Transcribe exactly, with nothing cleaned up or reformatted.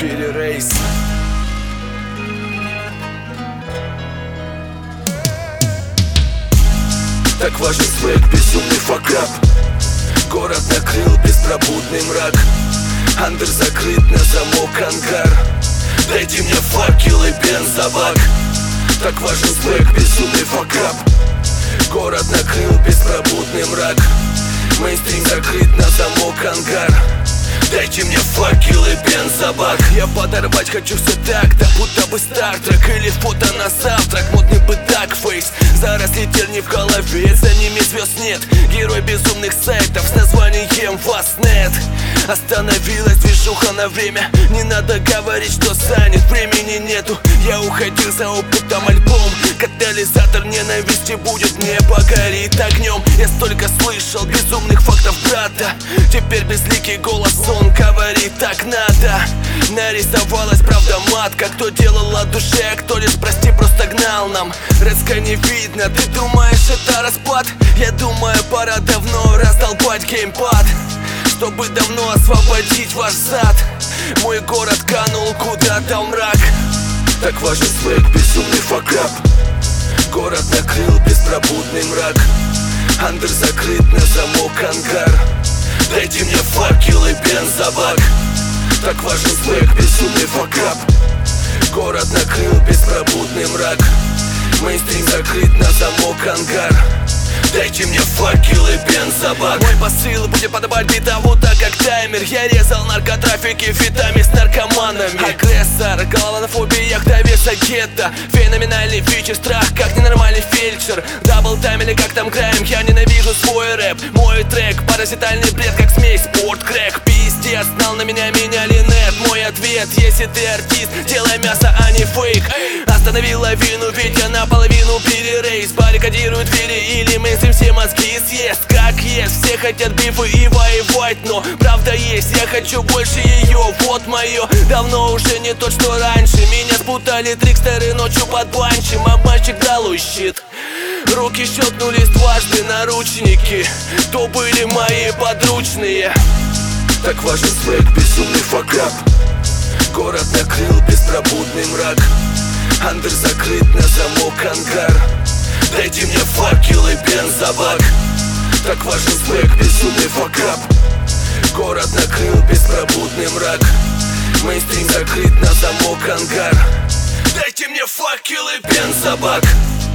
перерейс. Так важен свек, безумный факап. Город накрыл беспробудный мрак. Андер закрыт на замок, ангар. Дайте мне факел и бензобак. Так важен свек, безумный факап. Город накрыл беспробудный мрак. Мейнстрим закрыт на замок, ангар. Дайте мне факел и бензобак. Я подорвать хочу все так, да будто бы стартрек или фото на завтрак. Модный бы дакфейс, заросли терни в голове, за ними звезд нет. Герой безумных сайтов с названием Вастнет. Остановилась движуха на время. Не надо говорить, что занят, времени нету. Я уходил за опытом, альбом катализатор ненависти будет, не погорит огнем. Я столько слышал безумных фактов брата. Теперь безликий голос, он говорит, так надо. Нарисовалась правда матка. Кто делал от души, а кто лишь, прости, просто гнал нам. Резко не видно, ты думаешь это распад? Я думаю, пора давно раздолбать геймпад, чтобы давно освободить ваш зад. Мой город канул куда-то в мрак. Так важен свек, безумный факап. Город накрыл беспробудный мрак. Андер закрыт на замок, ангар. Дайте мне факел и бензобак. Так важен свек, безумный факап. Город накрыл беспробудный мрак. Мейнстрим закрыт на замок, ангар. Дайте мне факел и бензобак. Мой посыл будет подобать битову, так как таймер. Я резал наркотрафики фитами с наркоманами. Агрессор, голова на фобиях до веса гетто. Феноменальный фичер, страх как ненормальный фельдшер. Дабл тайм или как там граем, я ненавижу свой рэп. Мой трек, паразитальный бред, как смесь спорт, крэк. Пиздец, знал на меня, меня ли нет. Мой ответ, если ты артист, делай мясо, а не фейк. Останови лавину, ведь я наполовину перерейс. Баррикадируют двери или мейнстрим все мозги съест. Как есть, все хотят бифы и воевать, но правда есть, я хочу больше ее. Вот мое, давно уже не то, что раньше. Меня спутали трикстеры ночью под банчем. Обманщик дал щит. Руки щелкнулись дважды наручники. То были мои подручные. Так важен свек, безумный факап. Город накрыл беспробудный мрак. Андер закрыт на замок, ангар. Дайте мне факел и бензобак. Так важен свек, безумный факап. Город накрыл беспробудный мрак. Мейнстрим закрыт на замок, ангар. Дайте мне факел и бензобак.